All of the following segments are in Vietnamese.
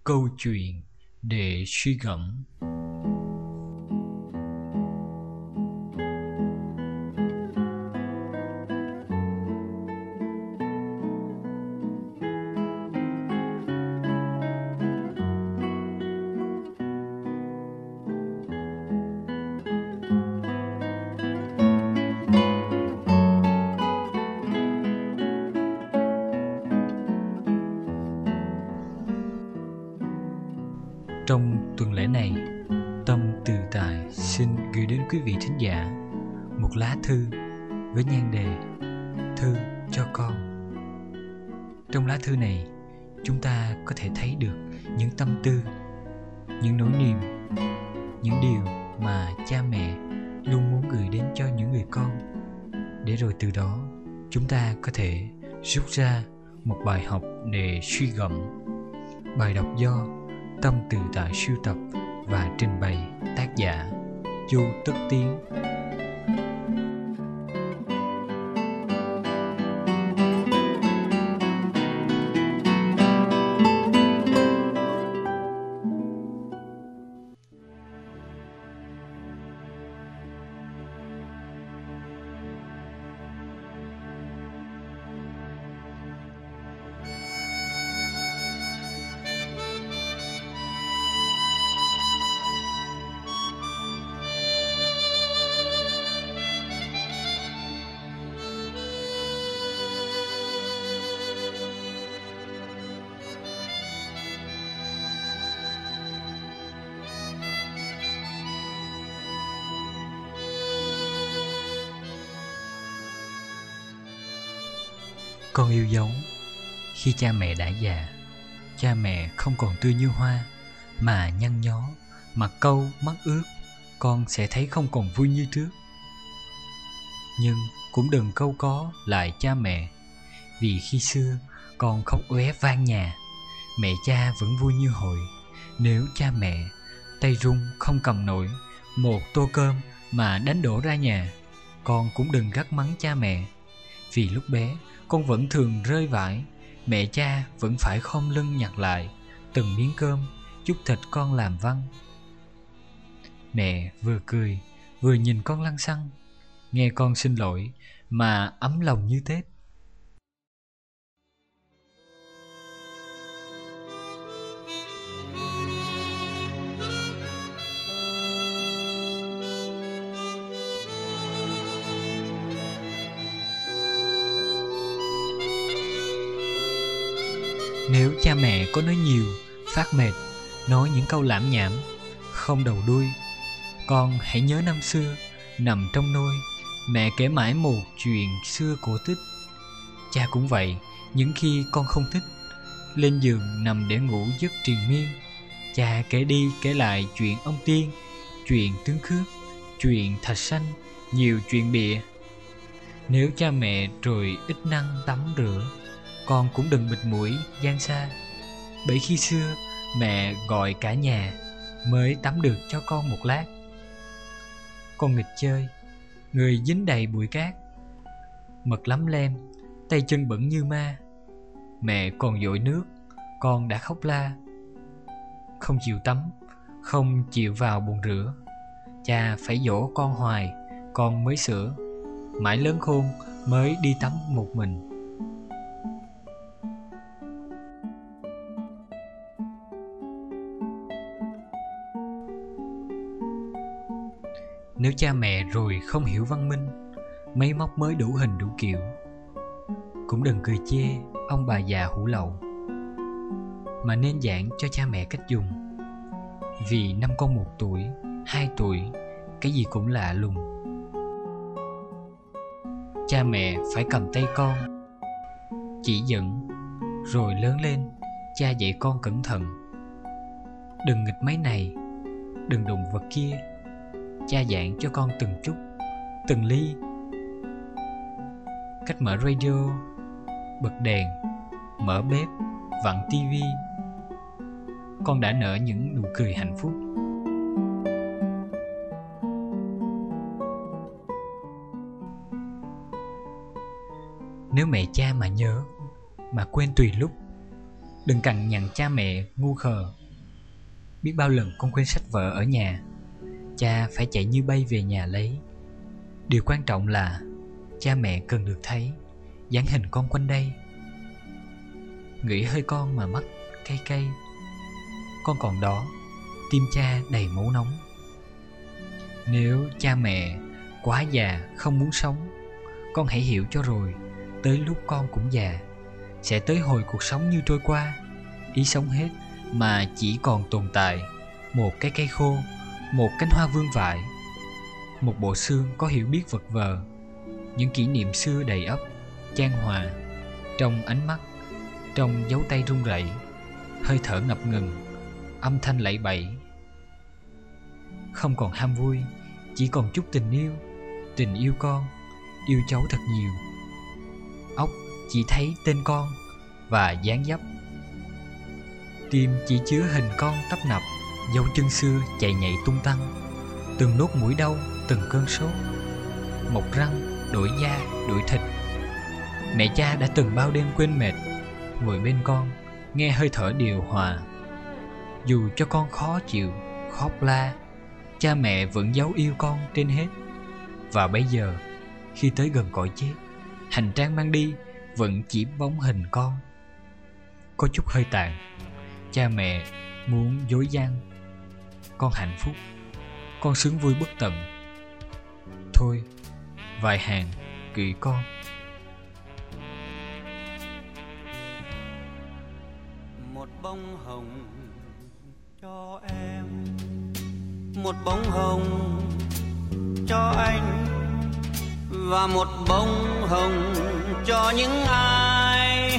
câu chuyện để suy gẫm. Trong tuần lễ này, Tâm Từ Tài xin gửi đến quý vị thính giả một lá thư với nhan đề Thư cho con. Trong lá thư này, chúng ta có thể thấy được những tâm tư, những nỗi niềm, những điều mà cha mẹ luôn muốn gửi đến cho những người con, để rồi từ đó chúng ta có thể rút ra một bài học để suy gẫm. Bài đọc do Tâm Từ Tài sưu tập và trình bày tác giả Chu Tất Tiến. Con yêu dấu, khi cha mẹ đã già, cha mẹ không còn tươi như hoa mà nhăn nhó, mặt cau mắt ướt, con sẽ thấy không còn vui như trước. Nhưng cũng đừng cau có lại cha mẹ, vì khi xưa con khóc oé vang nhà, mẹ cha vẫn vui như hồi. Nếu cha mẹ tay run không cầm nổi một tô cơm mà đánh đổ ra nhà, con cũng đừng gắt mắng cha mẹ, vì lúc bé con vẫn thường rơi vãi, mẹ cha vẫn phải khom lưng nhặt lại từng miếng cơm, chút thịt con làm văn. Mẹ vừa cười vừa nhìn con lăng xăng, nghe con xin lỗi mà ấm lòng như Tết. Nếu cha mẹ có nói nhiều, phát mệt, nói những câu lảm nhảm, không đầu đuôi, con hãy nhớ năm xưa, nằm trong nôi, mẹ kể mãi một chuyện xưa cổ tích. Cha cũng vậy, những khi con không thích, lên giường nằm để ngủ giấc triền miên, cha kể đi kể lại chuyện ông tiên, chuyện tướng cướp, chuyện thạch sanh, nhiều chuyện bịa. Nếu cha mẹ rồi ít năng tắm rửa, con cũng đừng bịt mũi gian xa, bởi khi xưa mẹ gọi cả nhà mới tắm được cho con một lát. Con nghịch chơi, người dính đầy bụi cát, mật lấm lem, tay chân bẩn như ma. Mẹ còn dội nước, con đã khóc la, không chịu tắm, không chịu vào bồn rửa. Cha phải dỗ con hoài, con mới sửa, mãi lớn khôn mới đi tắm một mình. Nếu cha mẹ rồi không hiểu văn minh, máy móc mới đủ hình đủ kiểu, cũng đừng cười chê ông bà già hủ lậu, mà nên giảng cho cha mẹ cách dùng. Vì năm con 1 tuổi, 2 tuổi, cái gì cũng lạ lùng. Cha mẹ phải cầm tay con, chỉ dẫn, rồi lớn lên cha dạy con cẩn thận. Đừng nghịch máy này, đừng đụng vật kia. Cha giảng cho con từng chút, từng ly. Cách mở radio, bật đèn, mở bếp, vặn tivi. Con đã nở những nụ cười hạnh phúc. Nếu mẹ cha mà nhớ, mà quên tùy lúc, Đừng cằn nhằn cha mẹ ngu khờ. Biết bao lần con quên sách vở ở nhà, cha phải chạy như bay về nhà lấy. Điều quan trọng là cha mẹ cần được thấy dáng hình con quanh đây. Nghĩ hơi con mà mắt cay cay. Con còn đó, tim cha đầy máu nóng. Nếu cha mẹ quá già không muốn sống, con hãy hiểu cho rồi, tới lúc con cũng già, sẽ tới hồi cuộc sống như trôi qua, ý sống hết mà chỉ còn tồn tại một cái cây khô, một cánh hoa vương vãi, một bộ xương có hiểu biết vật vờ. Những kỷ niệm xưa đầy ắp, chan hòa, trong ánh mắt, trong dấu tay run rẩy, hơi thở ngập ngừng, âm thanh lẫy bẫy. Không còn ham vui, chỉ còn chút tình yêu con, yêu cháu thật nhiều. Óc chỉ thấy tên con và dáng dấp, tim chỉ chứa hình con tấp nập, dấu chân xưa chạy nhảy tung tăng, từng nốt mũi đau, từng cơn sốt, mọc răng, đổi da, đổi thịt. Mẹ cha đã từng bao đêm quên mệt, ngồi bên con, nghe hơi thở điều hòa. Dù cho con khó chịu, khóc la, cha mẹ vẫn dấu yêu con trên hết. Và bây giờ, khi tới gần cõi chết, hành trang mang đi vẫn chỉ bóng hình con. Có chút hơi tàn, cha mẹ muốn dối gian. Con hạnh phúc, con sướng vui bất tận. Thôi, vài hàng gửi con. Một bông hồng cho em, một bông hồng cho anh, và một bông hồng cho những ai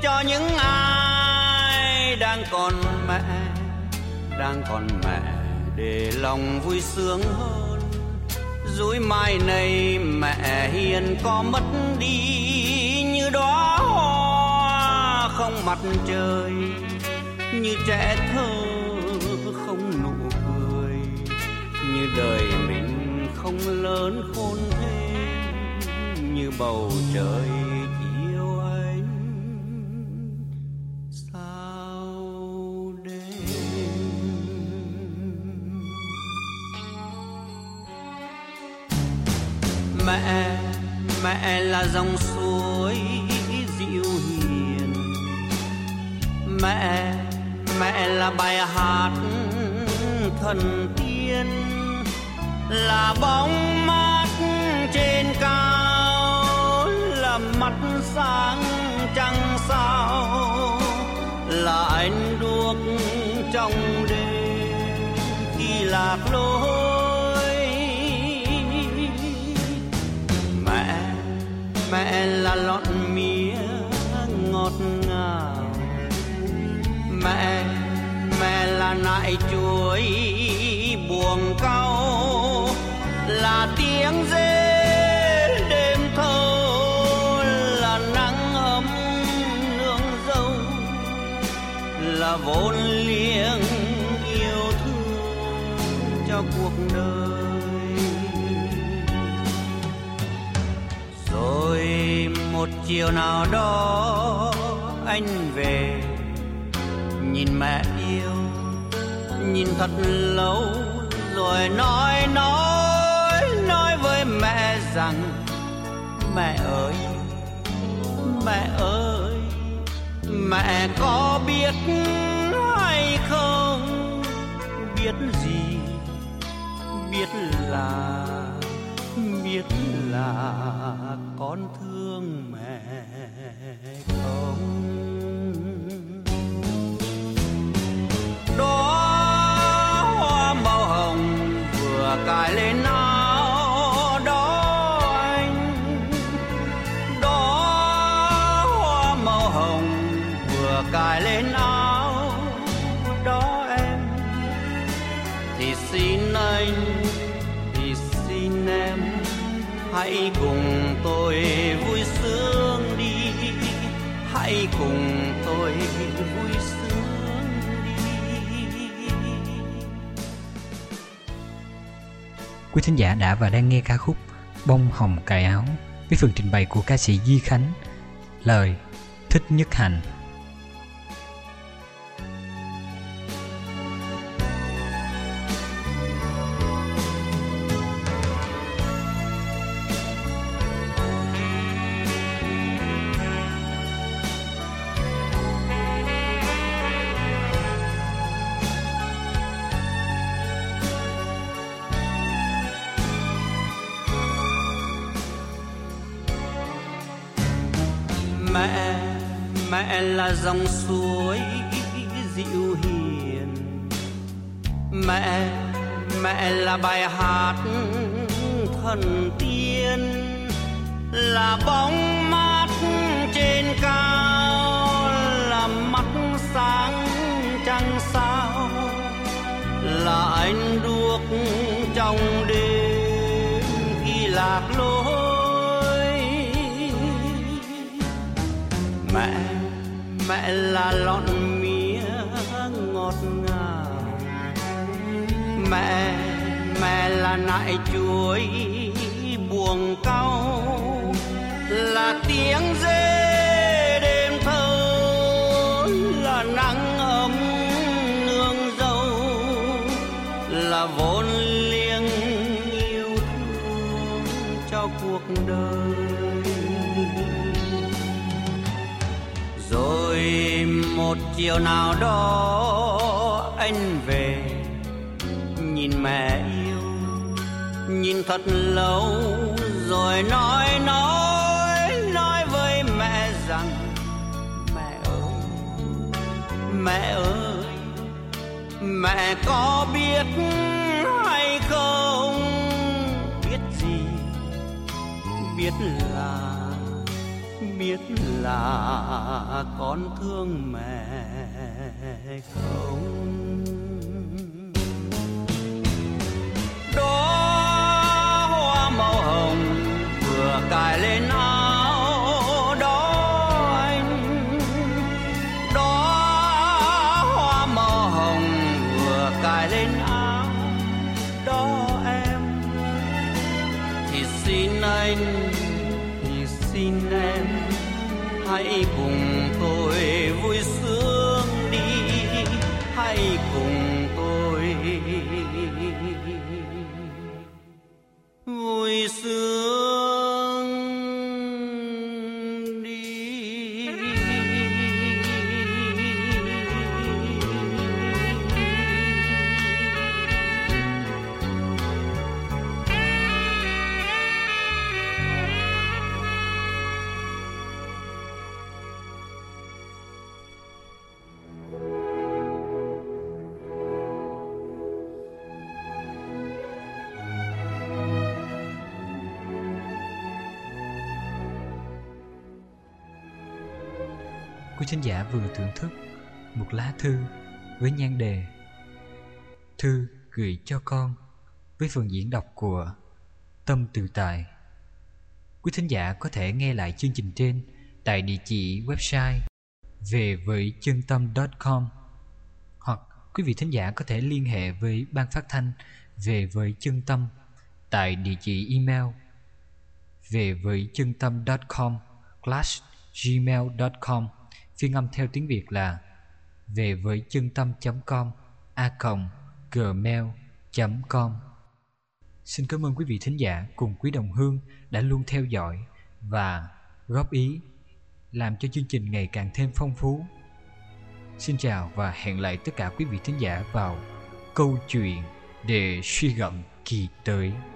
đang còn mẹ, để lòng vui sướng hơn. Dối mai này mẹ hiền có mất đi, như đóa hoa không mặt trời, như trẻ thơ không nụ cười, như đời mình không lớn khôn thêm, như bầu trời yêu anh sao đêm. Mẹ là dòng suối dịu hiền, mẹ là bài hát thần tiên, là bóng mát trên cao, là mắt sáng trăng sao, là ánh đuốc trong đêm khi lạc lối. Mẹ là lọn mía ngọt ngào, mẹ là nại chuối buồng cau, là tiếng rê đêm thâu, là nắng ấm nương dâu, là vốn liếng yêu thương cho cuộc đời. Rồi một chiều nào đó anh về, nhìn mẹ yêu, nhìn thật lâu, rồi nói với mẹ rằng: mẹ ơi, mẹ có biết hay không, biết gì, biết là con thương mẹ không. Đó hoa màu hồng vừa cài lên áo đó anh, đó hoa màu hồng vừa cài lên áo đó em, thì xin anh, thì xin em, hãy cùng tôi vui sướng đi, hãy cùng tôi vui sướng đi. Quý thính giả đã và đang nghe ca khúc Bông Hồng Cài Áo với phần trình bày của ca sĩ Duy Khánh, lời Thích Nhất Hạnh. Mẹ là dòng suối dịu hiền, mẹ là bài hát thần tiên, là bóng mát trên cao, là mắt sáng trăng sao, là ánh đuốc trong đêm khi lạc lối. Mẹ là lọn mía ngọt ngào, mẹ là nại chuối buồng cau, là tiếng dê đêm thơ, là nắng ấm nương dâu, là vốn liêng yêu thương cho cuộc đời. Rồi một chiều nào đó anh về nhìn mẹ yêu, nhìn thật lâu rồi nói với mẹ rằng mẹ ơi, mẹ có biết hay không, biết gì, biết là con thương mẹ không. Đó hoa màu hồng vừa cài lên áo đó anh, đó hoa màu hồng vừa cài lên áo đó em, thì xin anh, thì xin em hãy cùng tôi vui sướng đi, hãy cùng tôi vui sướng đi. Quý thính giả vừa thưởng thức một lá thư với nhan đề Thư gửi cho con, với phần diễn đọc của Tâm Tự Tại. Quý thính giả có thể nghe lại chương trình trên tại địa chỉ website vevợi-chân-tâm.com, hoặc quý vị thính giả có thể liên hệ với ban phát thanh Về Với Chân Tâm tại địa chỉ email vevợi-chân-tâm.com/gmail.com, phiên âm theo tiếng Việt là vevợi-chân-tâm.com@gmail.com. Xin cảm ơn quý vị thính giả cùng quý đồng hương đã luôn theo dõi và góp ý, làm cho chương trình ngày càng thêm phong phú. Xin chào và hẹn lại tất cả quý vị thính giả vào câu chuyện để suy gẫm kỳ tới.